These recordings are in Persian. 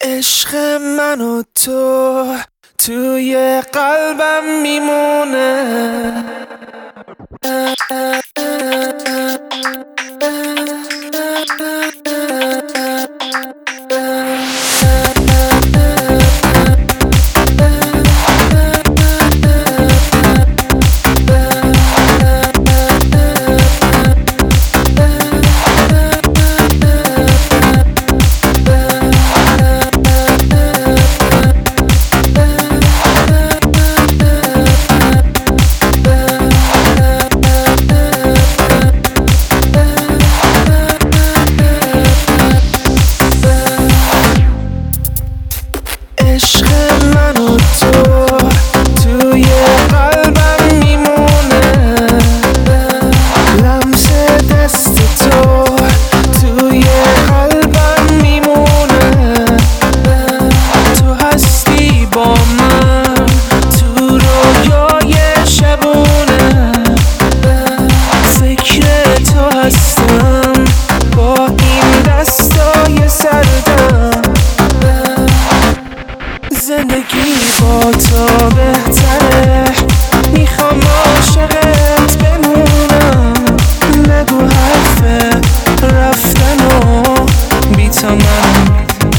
عشق من و تو توی قلبم میمونه. عشق من و تو توی قلبم میمونه. لمس دست تو توی قلبم میمونه. تو هستی با من تو رویای شبونه. فکر تو هستم با این دستای سردم. زندگی با تو بهتره، میخوام عاشقت بمونم. نگو حرف رفتن و بی تو من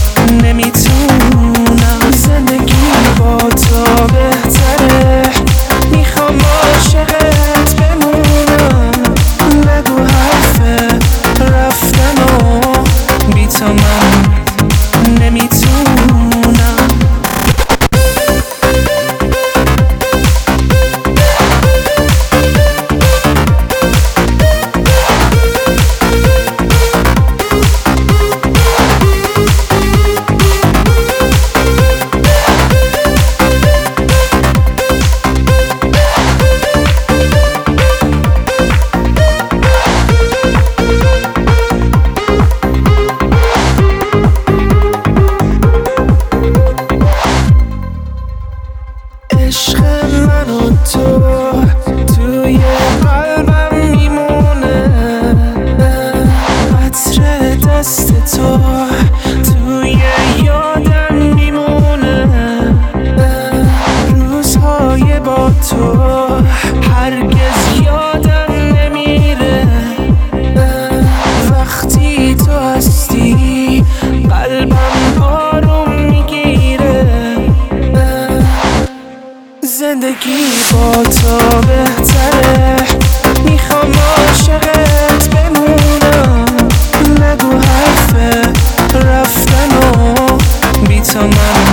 نمیتونم. زندگی با تو بهتره، میخوام عاشقت بمونم. نگو حرف رفتن و بی تو من نمیتونم. عشق من و تو توی قلبم میمونه. عطر دست تو توی یادم میمونه. روزهای با تو هرگز یادم نمیره. وقتی تو هستی قلبم آروم میگیره. زندگی با تو بهتره، میخوام عاشقت بمونم. نگو حرف رفتن و بی تو من